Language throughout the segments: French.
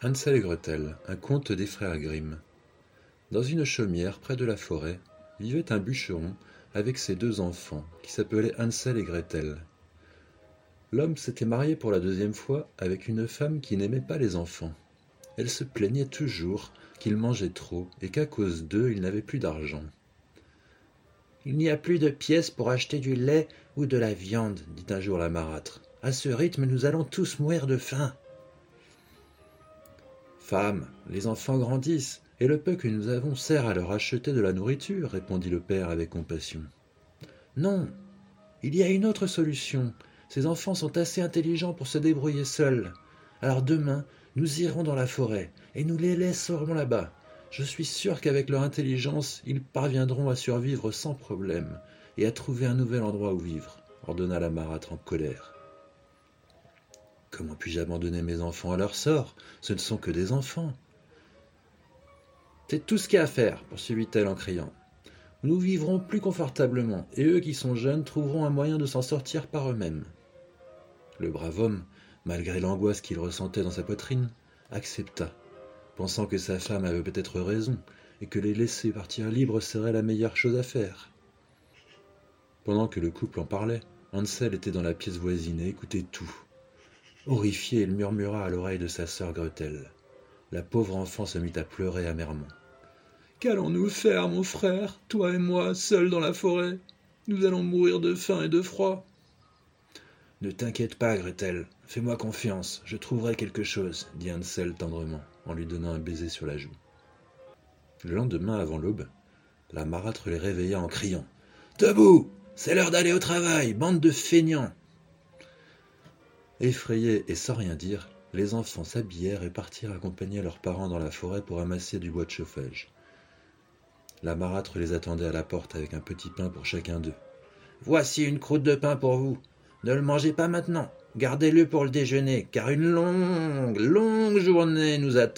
Hansel et Gretel, un conte des frères Grimm. Dans une chaumière près de la forêt, vivait un bûcheron avec ses 2 enfants, qui s'appelaient Hansel et Gretel. L'homme s'était marié pour la 2e fois avec une femme qui n'aimait pas les enfants. Elle se plaignait toujours qu'il mangeait trop et qu'à cause d'eux il n'avait plus d'argent. Il n'y a plus de pièces pour acheter du lait ou de la viande, dit un jour la marâtre. À ce rythme, nous allons tous mourir de faim. Femme, les enfants grandissent, et le peu que nous avons sert à leur acheter de la nourriture, répondit le père avec compassion. Non, il y a une autre solution. Ces enfants sont assez intelligents pour se débrouiller seuls. Alors demain, nous irons dans la forêt, et nous les laisserons là-bas. Je suis sûr qu'avec leur intelligence, ils parviendront à survivre sans problème, et à trouver un nouvel endroit où vivre, ordonna la marâtre en colère. Comment puis-je abandonner mes enfants à leur sort? Ce ne sont que des enfants. C'est tout ce qu'il y a à faire, poursuivit-elle en criant. Nous vivrons plus confortablement, et eux qui sont jeunes trouveront un moyen de s'en sortir par eux-mêmes. Le brave homme, malgré l'angoisse qu'il ressentait dans sa poitrine, accepta, pensant que sa femme avait peut-être raison, et que les laisser partir libres serait la meilleure chose à faire. Pendant que le couple en parlait, Hansel était dans la pièce voisine et écoutait tout. Horrifié, il murmura à l'oreille de sa sœur Gretel. La pauvre enfant se mit à pleurer amèrement. « Qu'allons-nous faire, mon frère, toi et moi, seuls dans la forêt? Nous allons mourir de faim et de froid. »« Ne t'inquiète pas, Gretel, fais-moi confiance, je trouverai quelque chose, » dit Hansel tendrement, en lui donnant un baiser sur la joue. Le lendemain, avant l'aube, la marâtre les réveilla en criant. « Debout, c'est l'heure d'aller au travail, bande de feignants !» Effrayés et sans rien dire, les enfants s'habillèrent et partirent accompagner leurs parents dans la forêt pour amasser du bois de chauffage. La marâtre les attendait à la porte avec un petit pain pour chacun d'eux. « Voici une croûte de pain pour vous. Ne le mangez pas maintenant. Gardez-le pour le déjeuner, car une longue journée nous attend. »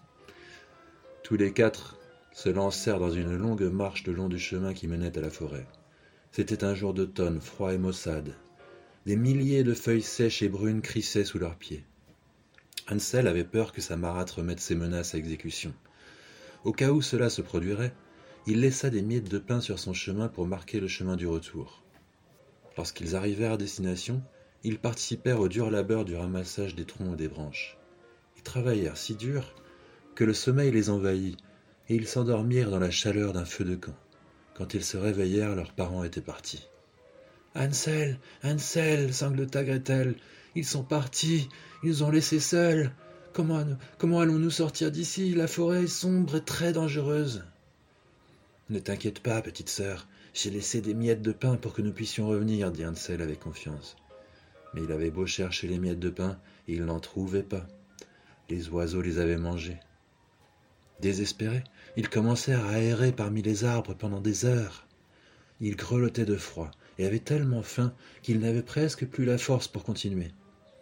Tous les 4 se lancèrent dans une longue marche le long du chemin qui menait à la forêt. C'était un jour d'automne, froid et maussade. Des milliers de feuilles sèches et brunes crissaient sous leurs pieds. Hansel avait peur que sa marâtre mette ses menaces à exécution. Au cas où cela se produirait, il laissa des miettes de pain sur son chemin pour marquer le chemin du retour. Lorsqu'ils arrivèrent à destination, ils participèrent au dur labeur du ramassage des troncs et des branches. Ils travaillèrent si dur que le sommeil les envahit, et ils s'endormirent dans la chaleur d'un feu de camp. Quand ils se réveillèrent, leurs parents étaient partis. « Hansel, Hansel, sanglota Gretel, ils sont partis, ils nous ont laissés seuls. Comment allons-nous sortir d'ici? La forêt est sombre et très dangereuse. »« Ne t'inquiète pas, petite sœur, j'ai laissé des miettes de pain pour que nous puissions revenir, » dit Hansel avec confiance. Mais il avait beau chercher les miettes de pain, il n'en trouvait pas. Les oiseaux les avaient mangées. Désespérés, ils commencèrent à errer parmi les arbres pendant des heures. Ils grelottaient de froid et avaient tellement faim qu'ils n'avaient presque plus la force pour continuer.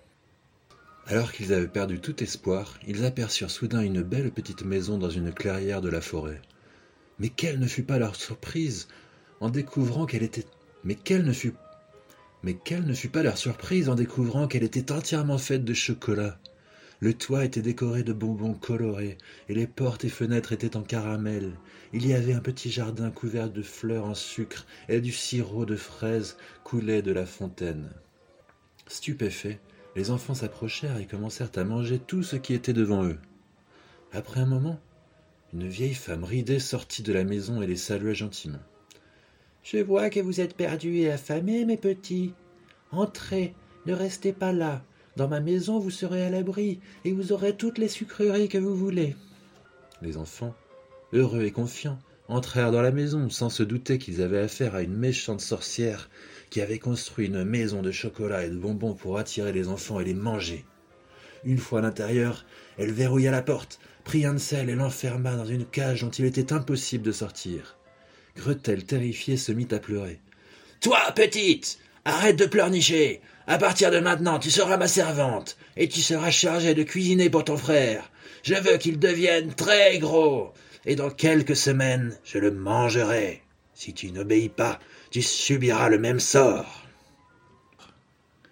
Alors qu'ils avaient perdu tout espoir, ils aperçurent soudain une belle petite maison dans une clairière de la forêt. Mais quelle ne fut pas leur surprise en découvrant qu'elle était... Mais quelle ne fut pas leur surprise en découvrant qu'elle était entièrement faite de chocolat. Le toit était décoré de bonbons colorés, et les portes et fenêtres étaient en caramel. Il y avait un petit jardin couvert de fleurs en sucre, et du sirop de fraises coulait de la fontaine. Stupéfaits, les enfants s'approchèrent et commencèrent à manger tout ce qui était devant eux. Après un moment, une vieille femme ridée sortit de la maison et les salua gentiment. « Je vois que vous êtes perdus et affamés, mes petits. Entrez, ne restez pas là. Dans ma maison, vous serez à l'abri, et vous aurez toutes les sucreries que vous voulez. » Les enfants, heureux et confiants, entrèrent dans la maison sans se douter qu'ils avaient affaire à une méchante sorcière qui avait construit une maison de chocolat et de bonbons pour attirer les enfants et les manger. Une fois à l'intérieur, elle verrouilla la porte, prit Hansel et l'enferma dans une cage dont il était impossible de sortir. Gretel, terrifiée, se mit à pleurer. « Toi, petite, arrête de pleurnicher. À partir de maintenant, tu seras ma servante, et tu seras chargée de cuisiner pour ton frère. Je veux qu'il devienne très gros, et dans quelques semaines, je le mangerai. Si tu n'obéis pas, tu subiras le même sort. »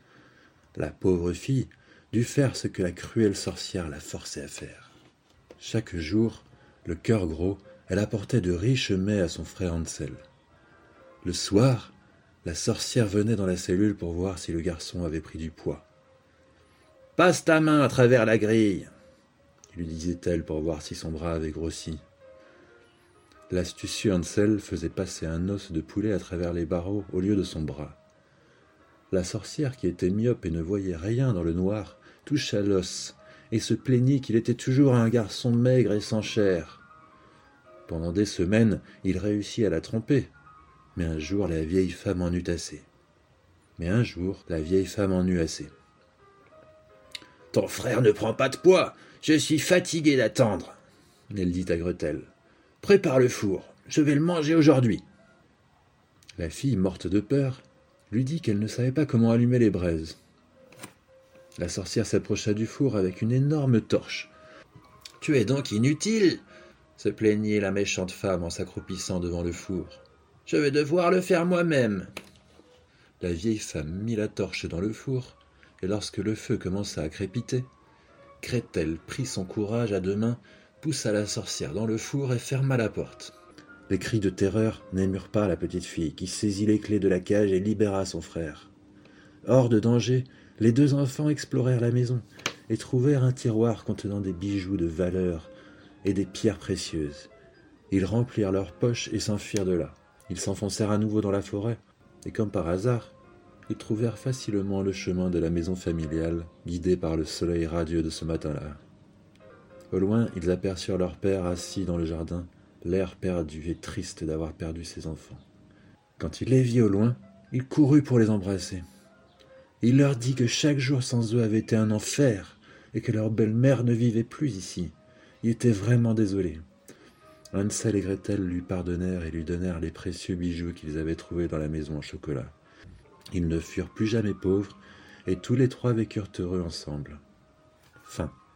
La pauvre fille dut faire ce que la cruelle sorcière la forçait à faire. Chaque jour, le cœur gros, elle apportait de riches mets à son frère Hansel. Le soir, la sorcière venait dans la cellule pour voir si le garçon avait pris du poids. « Passe ta main à travers la grille !» lui disait-elle pour voir si son bras avait grossi. L'astucieux Hansel faisait passer un os de poulet à travers les barreaux au lieu de son bras. La sorcière, qui était myope et ne voyait rien dans le noir, toucha l'os et se plaignit qu'il était toujours un garçon maigre et sans chair. Pendant des semaines, il réussit à la tromper, mais un jour la vieille femme en eut assez. « Ton frère ne prend pas de poids, je suis fatiguée d'attendre, » elle dit à Gretel. « Prépare le four, je vais le manger aujourd'hui. » La fille, morte de peur, lui dit qu'elle ne savait pas comment allumer les braises. La sorcière s'approcha du four avec une énorme torche. « Tu es donc inutile !» se plaignit la méchante femme en s'accroupissant devant le four. « Je vais devoir le faire moi-même. » La vieille femme mit la torche dans le four, et lorsque le feu commença à crépiter, Gretel prit son courage à deux mains, poussa la sorcière dans le four et ferma la porte. Les cris de terreur n'émurent pas la petite fille, qui saisit les clés de la cage et libéra son frère. Hors de danger, les deux enfants explorèrent la maison et trouvèrent un tiroir contenant des bijoux de valeur et des pierres précieuses. Ils remplirent leurs poches et s'enfuirent de là. Ils s'enfoncèrent à nouveau dans la forêt, et comme par hasard, ils trouvèrent facilement le chemin de la maison familiale, guidés par le soleil radieux de ce matin-là. Au loin, ils aperçurent leur père assis dans le jardin, l'air perdu et triste d'avoir perdu ses enfants. Quand il les vit au loin, il courut pour les embrasser. Il leur dit que chaque jour sans eux avait été un enfer et que leur belle-mère ne vivait plus ici. Il était vraiment désolé. Hansel et Gretel lui pardonnèrent et lui donnèrent les précieux bijoux qu'ils avaient trouvés dans la maison en chocolat. Ils ne furent plus jamais pauvres et tous les trois vécurent heureux ensemble. Fin.